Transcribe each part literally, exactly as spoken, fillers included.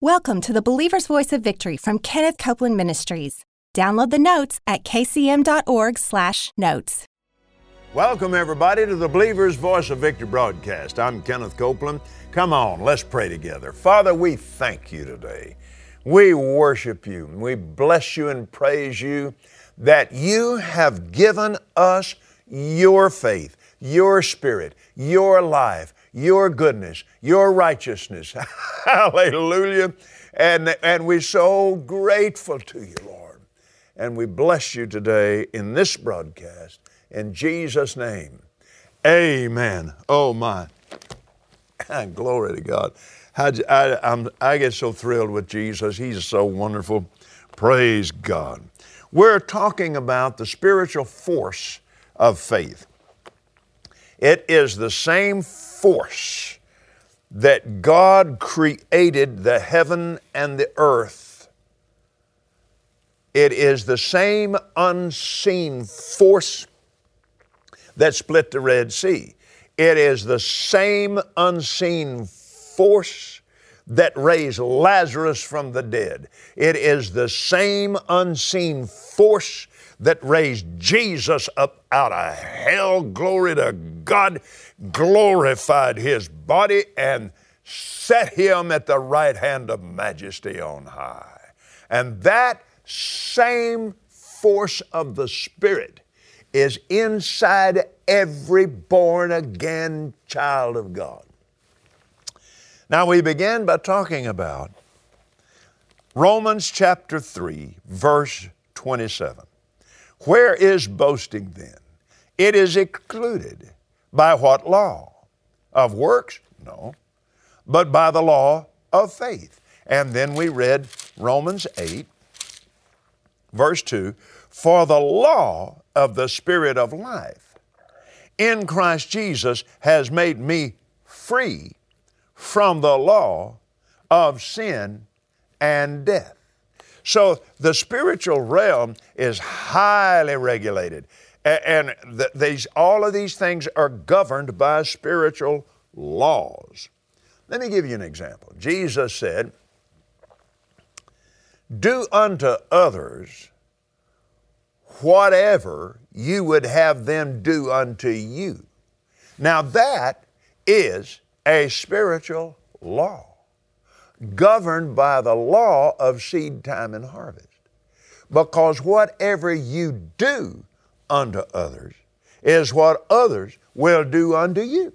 Welcome to the Believer's Voice of Victory from Kenneth Copeland Ministries. Download the notes at kcm.org slash notes. Welcome, everybody, to the Believer's Voice of Victory broadcast. I'm Kenneth Copeland. Come on, let's pray together. Father, we thank you today. We worship you. We bless you and praise you that you have given us your faith, your spirit, your life, your goodness, your righteousness. Hallelujah. And, and we're so grateful to you, Lord. And we bless you today in this broadcast. In Jesus' name, amen. Oh, my. Glory to God. I, I, I'm, I get so thrilled with Jesus. He's so wonderful. Praise God. We're talking about the spiritual force of faith. It is the same force that God created the heaven and the earth. It is the same unseen force that split the Red Sea. It is the same unseen force that raised Lazarus from the dead. It is the same unseen force that raised Jesus up out of hell. Glory to God. Glorified His body and set Him at the right hand of majesty on high. And that same force of the Spirit is inside every born-again child of God. Now, we began by talking about Romans chapter three, verse twenty-seven. Where is boasting then? It is excluded. By what law? Of works? No. But by the law of faith. And then we read Romans eight, verse two. For the law of the Spirit of life in Christ Jesus has made me free from the law of sin and death. So the spiritual realm is highly regulated. And th- these, all of these things are governed by spiritual laws. Let me give you an example. Jesus said, do unto others whatever you would have them do unto you. Now that is a spiritual law, governed by the law of seed time and harvest. Because whatever you do unto others is what others will do unto you.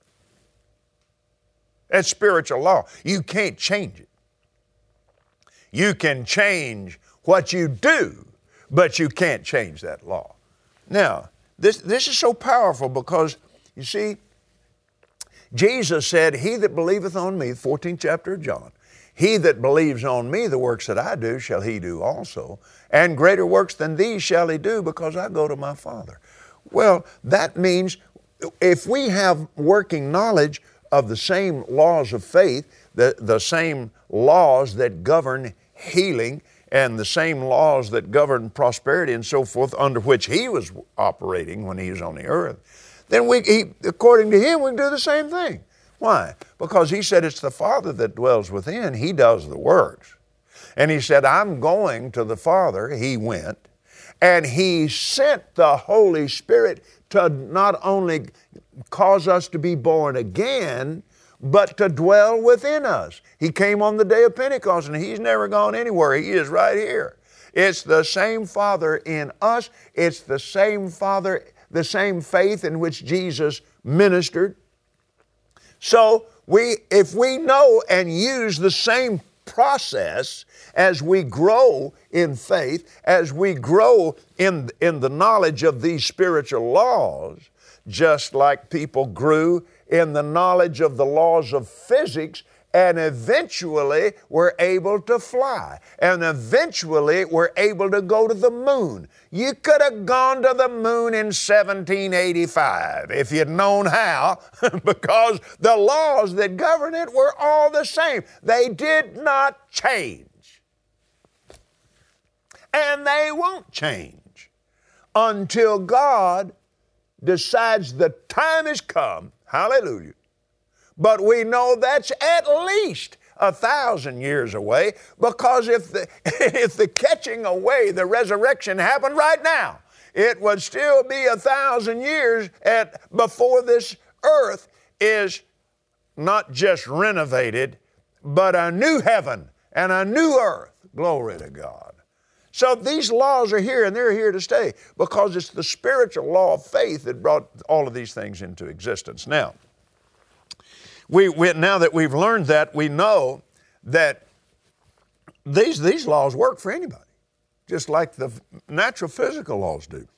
That's spiritual law. You can't change it. You can change what you do, but you can't change that law. Now, this, this is so powerful because, you see, Jesus said, he that believeth on me, fourteenth chapter of John, he that believes on me, the works that I do shall he do also, and greater works than these shall he do, because I go to my Father. Well, that means if we have working knowledge of the same laws of faith, the, the same laws that govern healing, and the same laws that govern prosperity and so forth, under which he was operating when he was on the earth, then we, he, according to him, we can do the same thing. Why? Because he said it's the Father that dwells within. He does the works. And he said, I'm going to the Father. He went. And he sent the Holy Spirit to not only cause us to be born again, but to dwell within us. He came on the day of Pentecost, and he's never gone anywhere. He is right here. It's the same Father in us. It's the same Father, the same faith in which Jesus ministered. So we, if we know and use the same process as we grow in faith, as we grow in, in the knowledge of these spiritual laws, just like people grew in the knowledge of the laws of physics, and eventually were able to fly, and eventually were able to go to the moon. You could have gone to the moon in seventeen eighty-five if you'd known how, because the laws that govern it were all the same. They did not change. And they won't change until God decides the time has come. Hallelujah. But we know that's at least a thousand years away, because if the, if the catching away, the resurrection happened right now, it would still be a thousand years at, before this earth is not just renovated, but a new heaven and a new earth. Glory to God. So these laws are here, and they're here to stay, because it's the spiritual law of faith that brought all of these things into existence. Now, we, we now that we've learned that, we know that these, these laws work for anybody, just like the natural physical laws do.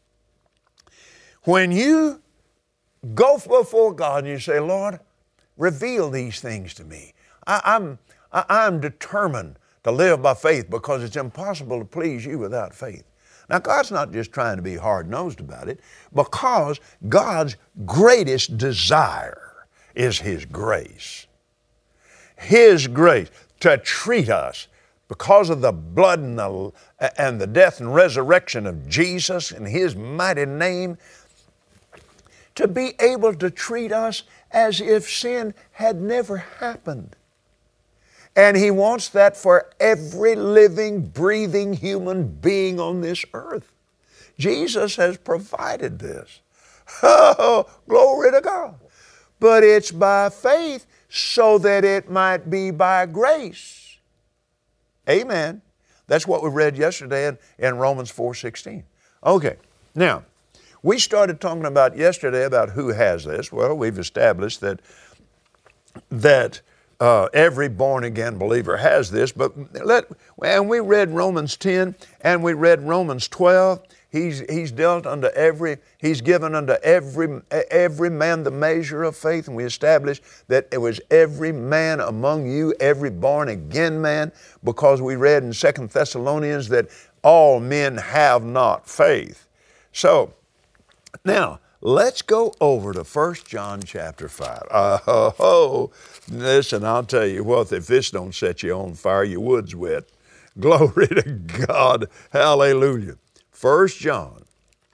When you go before God and you say, Lord, reveal these things to me. I, I'm, I, I'm determined to live by faith, because it's impossible to please you without faith. Now, God's not just trying to be hard-nosed about it, because God's greatest desire is His grace. His grace to treat us, because of the blood and the, and the death and resurrection of Jesus in His mighty name, to be able to treat us as if sin had never happened. And He wants that for every living, breathing human being on this earth. Jesus has provided this. Oh, glory to God. But it's by faith, so that it might be by grace. Amen. That's what we read yesterday in, in Romans four sixteen. Okay, now, we started talking about yesterday about who has this. Well, we've established that, that uh, every born-again believer has this, but let, and we read Romans ten and we read Romans twelve. He's, he's dealt unto every, He's given unto every, every man the measure of faith, and we established that it was every man among you, every born-again man, because we read in Second Thessalonians that all men have not faith. So, now, let's go over to First John chapter five. Uh, oh, oh, listen, I'll tell you what, if this don't set you on fire, your wood's wet. Glory to God. Hallelujah. First John.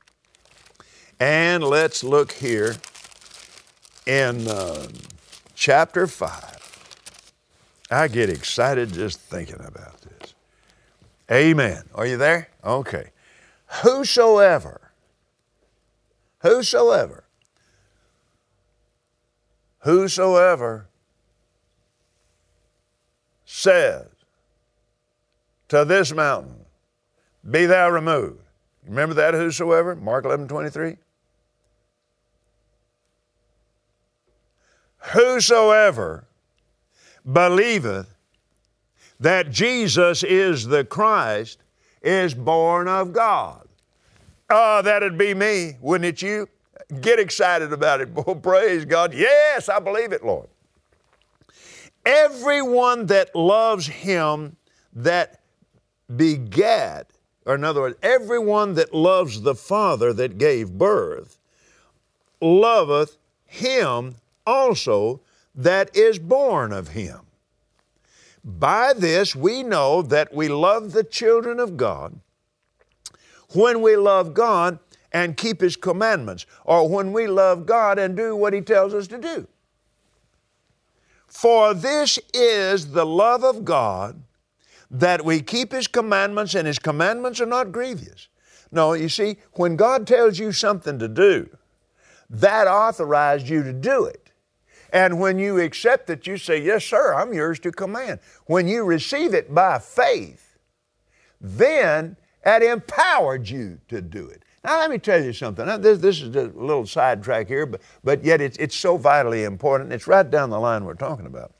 And let's look here in uh, chapter five. I get excited just thinking about this. Amen. Are you there? Okay. Whosoever Whosoever, whosoever says to this mountain, be thou removed. Remember that whosoever? Mark eleven twenty-three. Whosoever believeth that Jesus is the Christ is born of God. Oh, that'd be me, wouldn't it you? Get excited about it. Oh, praise God. Yes, I believe it, Lord. Everyone that loves Him that begat, or in other words, everyone that loves the Father that gave birth, loveth Him also that is born of Him. By this we know that we love the children of God, when we love God and keep His commandments, or when we love God and do what He tells us to do. For this is the love of God, that we keep His commandments, and His commandments are not grievous. No, you see, when God tells you something to do, that authorized you to do it. And when you accept it, you say, yes, sir, I'm yours to command. When you receive it by faith, then that empowered you to do it. Now, let me tell you something. Now, this, this is a little sidetrack here, but, but yet it's, it's so vitally important. It's right down the line we're talking about.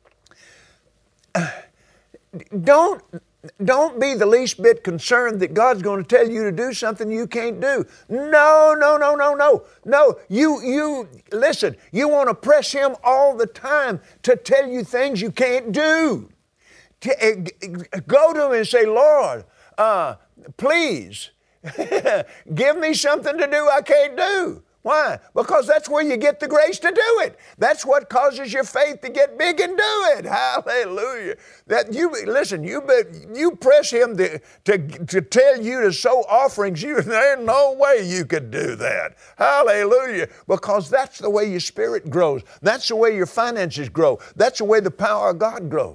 Don't, don't be the least bit concerned that God's going to tell you to do something you can't do. No, no, no, no, no. No, you, you, listen, you want to press Him all the time to tell you things you can't do. Go to Him and say, Lord, uh, please, give me something to do I can't do. Why? Because that's where you get the grace to do it. That's what causes your faith to get big and do it. Hallelujah. That you listen, you you press him to, to, to tell you to sow offerings. You there's no way you could do that. Hallelujah. Because that's the way your spirit grows. That's the way your finances grow. That's the way the power of God grows.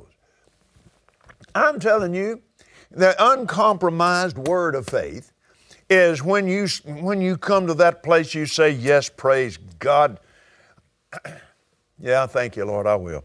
I'm telling you, the uncompromised word of faith is when you when you come to that place you say, yes, praise God. Yeah, thank you, Lord, I will.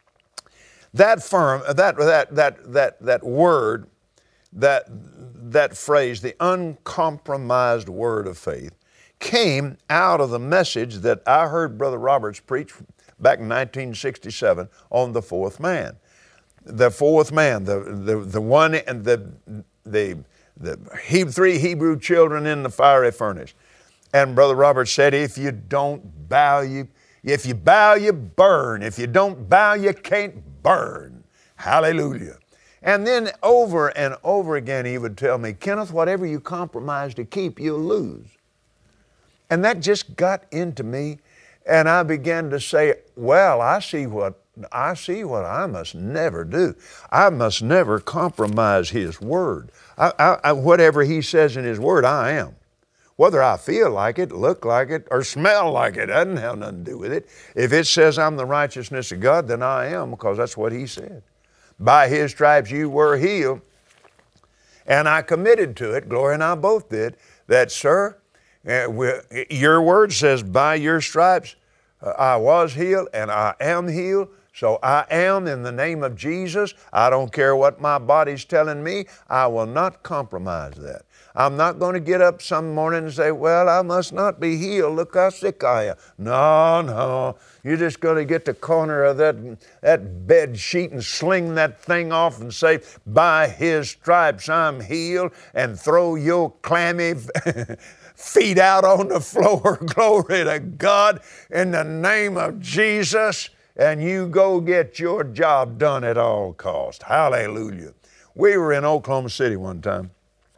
That firm, that that that that that word, that that phrase, the uncompromised word of faith, came out of the message that I heard Brother Roberts preach back in nineteen sixty-seven on the fourth man. The fourth man, the the the one and the the the he, three Hebrew children in the fiery furnace. And Brother Roberts said, if you don't bow, you, if you bow, you burn. If you don't bow, you can't burn. Hallelujah. And then over and over again, he would tell me, Kenneth, whatever you compromise to keep, you'll lose. And that just got into me. And I began to say, well, I see what I see what I must never do. I must never compromise His Word. I, I, I, whatever He says in His Word, I am. Whether I feel like it, look like it, or smell like it, doesn't have nothing to do with it. If it says I'm the righteousness of God, then I am, because that's what He said. By His stripes you were healed. And I committed to it, Gloria and I both did, that, sir, uh, we, your word says by your stripes uh, I was healed and I am healed. So I am in the name of Jesus. I don't care what my body's telling me. I will not compromise that. I'm not going to get up some morning and say, well, I must not be healed. Look how sick I am. No, no. You're just going to get the corner of that, that bed sheet and sling that thing off and say, by His stripes I'm healed, and throw your clammy feet out on the floor. Glory to God in the name of Jesus. And you go get your job done at all cost. Hallelujah. We were in Oklahoma City one time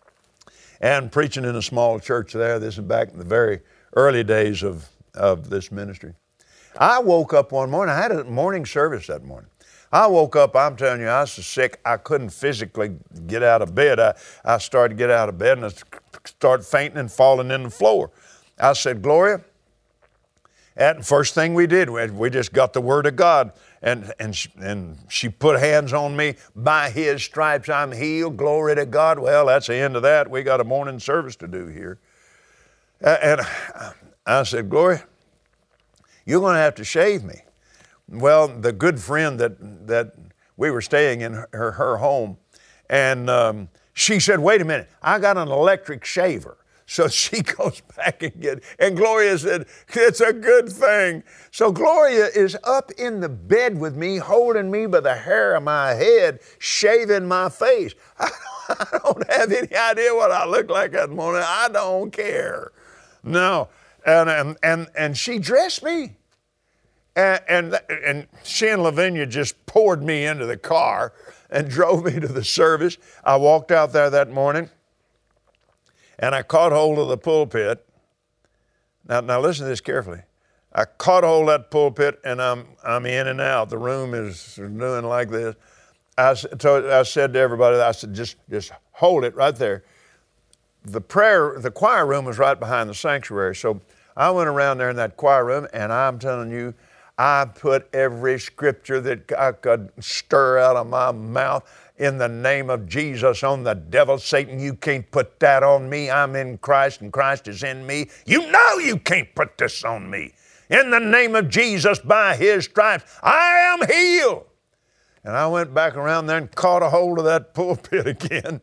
and preaching in a small church there. This is back in the very early days of, of this ministry. I woke up one morning. I had a morning service that morning. I woke up, I'm telling you, I was so sick, I couldn't physically get out of bed. I, I started to get out of bed and I started fainting and falling in the floor. I said, Gloria, and first thing we did, we just got the Word of God, and, and, she, and she put hands on me. By His stripes I'm healed. Glory to God. Well, that's the end of that. We got a morning service to do here. And I said, Gloria, you're going to have to shave me. Well, the good friend that, that we were staying in her, her home, and um, she said, wait a minute, I got an electric shaver. So she goes back and gets, and Gloria said, it's a good thing. So Gloria is up in the bed with me, holding me by the hair of my head, shaving my face. I don't, I don't have any idea what I look like that morning. I don't care. No. And, and, and, and she dressed me. And, and, and she and Lavinia just poured me into the car and drove me to the service. I walked out there that morning, and I caught hold of the pulpit. Now, now listen to this carefully. I caught hold of that pulpit, and I'm I'm in and out. The room is doing like this. I, so I said to everybody, I said, just, just hold it right there. The prayer, the choir room was right behind the sanctuary. So I went around there in that choir room, and I'm telling you, I put every scripture that I could stir out of my mouth in the name of Jesus on the devil. Satan, you can't put that on me. I'm in Christ and Christ is in me. You know you can't put this on me. In the name of Jesus, by His stripes, I am healed. And I went back around there and caught a hold of that pulpit again.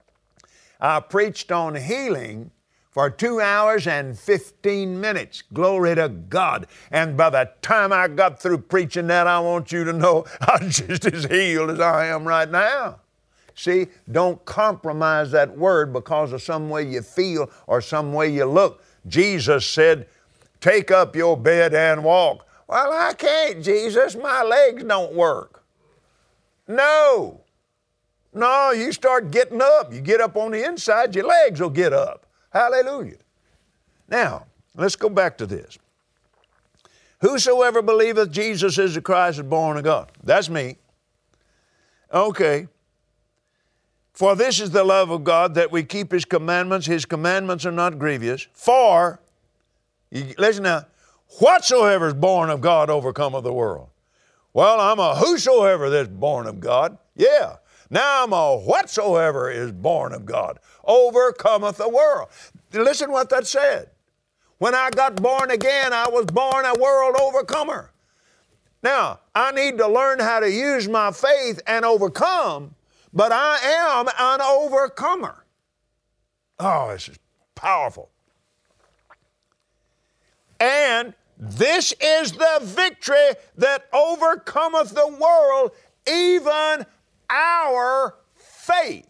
I preached on healing for two hours and fifteen minutes. Glory to God. And by the time I got through preaching that, I want you to know I'm just as healed as I am right now. See, don't compromise that word because of some way you feel or some way you look. Jesus said, take up your bed and walk. Well, I can't, Jesus. My legs don't work. No. No, you start getting up. You get up on the inside, your legs will get up. Hallelujah. Now, let's go back to this. Whosoever believeth Jesus is the Christ is born of God. That's me. Okay. For this is the love of God, that we keep His commandments. His commandments are not grievous. For, you, listen now, whatsoever is born of God overcometh the world. Well, I'm a whosoever that's born of God. Yeah. Now I'm a whatsoever is born of God overcometh the world. Listen what that said. When I got born again, I was born a world overcomer. Now, I need to learn how to use my faith and overcome, but I am an overcomer. Oh, this is powerful. And this is the victory that overcometh the world, even our faith.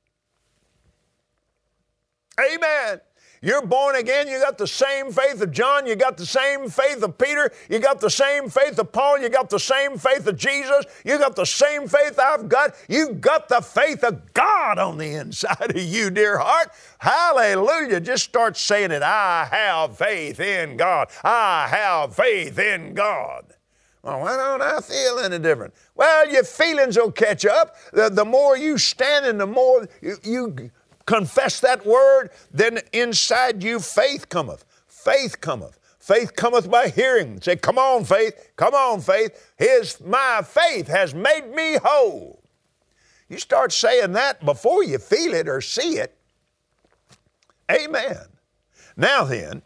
Amen. You're born again, you got the same faith of John, you got the same faith of Peter, you got the same faith of Paul, you got the same faith of Jesus, you got the same faith I've got. You got the faith of God on the inside of you, dear heart. Hallelujah. Just start saying it. I have faith in God. I have faith in God. Well, why don't I feel any different? Well, your feelings will catch up. The, the more you stand and the more you, you confess that word, then inside you faith cometh. Faith cometh. Faith cometh by hearing. Say, come on, faith. Come on, faith. His, my faith has made me whole. You start saying that before you feel it or see it. Amen. Now then,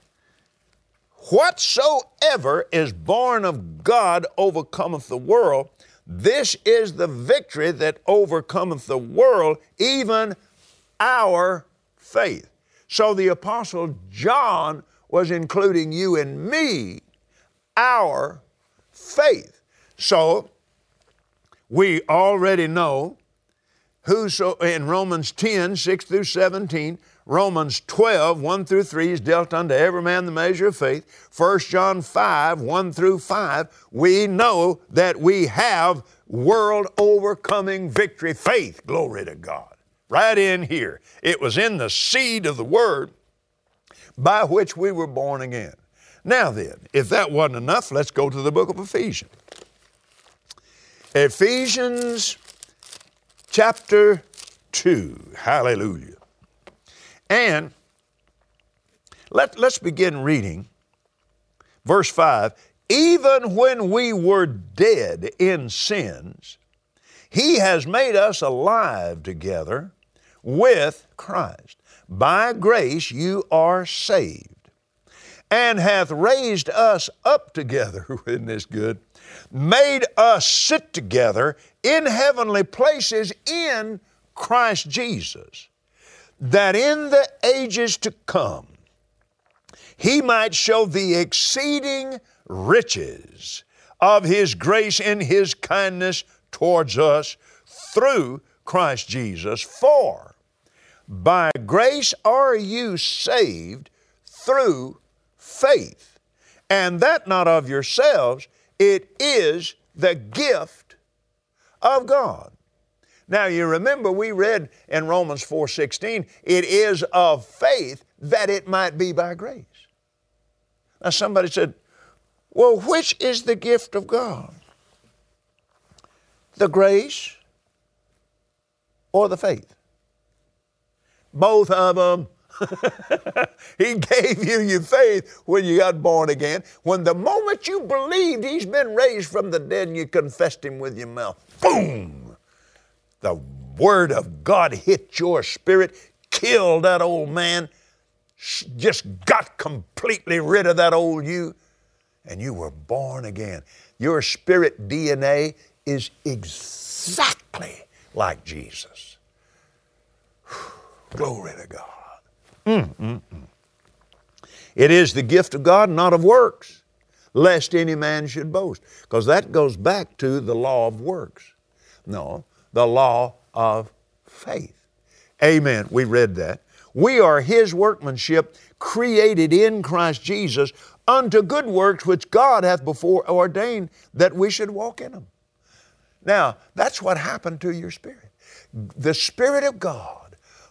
whatsoever is born of God overcometh the world. This is the victory that overcometh the world, even our faith. So the Apostle John was including you and me, our faith. So we already know whoso in Romans ten, six through seventeen, Romans twelve, one through three is dealt unto every man the measure of faith. First John five, one through five, we know that we have world overcoming victory faith. Glory to God. Right in here. It was in the seed of the Word by which we were born again. Now then, if that wasn't enough, let's go to the book of Ephesians. Ephesians chapter two. Hallelujah. And let, let's begin reading verse five. Even when we were dead in sins, He has made us alive together with Christ. By grace you are saved, and hath raised us up together, isn't this good? Made us sit together in heavenly places in Christ Jesus, that in the ages to come He might show the exceeding riches of His grace in His kindness towards us through Christ Jesus. For by grace are you saved through faith, and that not of yourselves, it is the gift of God. Now you remember we read in Romans four sixteen, it is of faith that it might be by grace. Now somebody said, well, which is the gift of God? The grace or the faith? Both of them. He gave you your faith when you got born again. When the moment you believed He's been raised from the dead and you confessed Him with your mouth, boom! The Word of God hit your spirit, killed that old man, just got completely rid of that old you, and you were born again. Your spirit D N A is exactly like Jesus. Glory to God. Mm, mm, mm. It is the gift of God, not of works, lest any man should boast. Because that goes back to the law of works. No, the law of faith. Amen. We read that. We are His workmanship, created in Christ Jesus, unto good works which God hath before ordained that we should walk in them. Now, that's what happened to your spirit. The Spirit of God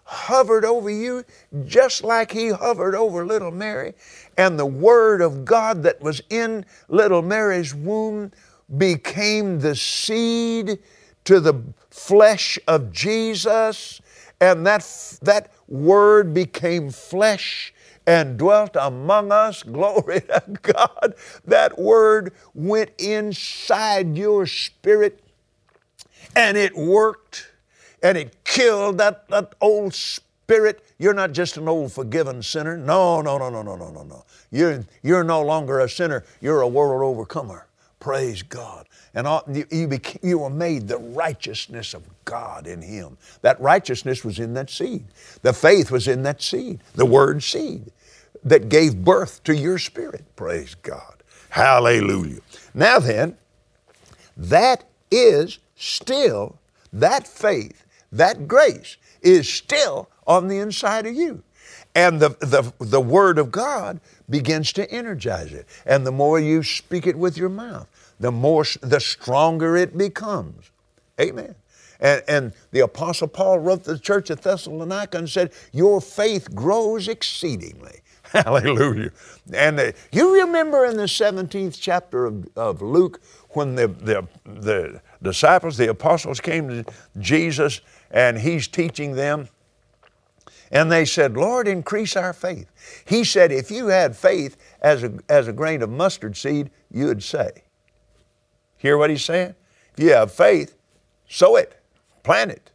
hovered over you just like he hovered over little Mary. And the Word of God that was in little Mary's womb became the seed to the flesh of Jesus. And that, that Word became flesh and dwelt among us. Glory to God. That Word went inside your spirit and it worked and it killed that, that old spirit. You're not just an old forgiven sinner. No, no, no, no, no, no, no, no. You're, you're no longer a sinner. You're a world overcomer. Praise God. And all, you, you, became, you were made the righteousness of God in Him. That righteousness was in that seed. The faith was in that seed, the word seed that gave birth to your spirit. Praise God. Hallelujah. Now then, that is still, that faith, that grace is still on the inside of you. And the, the, the Word of God begins to energize it. And the more you speak it with your mouth, the more, the stronger it becomes. Amen. And, and the Apostle Paul wrote to the church at Thessalonica and said, your faith grows exceedingly. Hallelujah. And uh, you remember in the seventeenth chapter of, of Luke when the, the, the disciples, the apostles came to Jesus and He's teaching them. And they said, Lord, increase our faith. He said, if you had faith as a, as a grain of mustard seed, you would say. Hear what He's saying? If you have faith, sow it, plant it.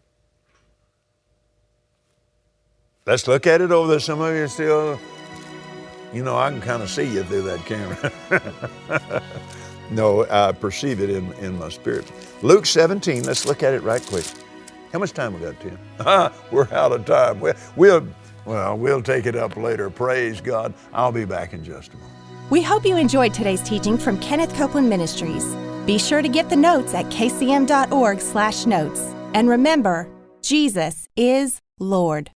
Let's look at it over there. Some of you are still, you know, I can kind of see you through that camera. No, I perceive it in, in my spirit. Luke seventeen, let's look at it right quick. How much time we got, Tim? We're out of time. We'll, we'll, well, we'll take it up later. Praise God. I'll be back in just a moment. We hope you enjoyed today's teaching from Kenneth Copeland Ministries. Be sure to get the notes at k c m dot org slash notes. And remember, Jesus is Lord.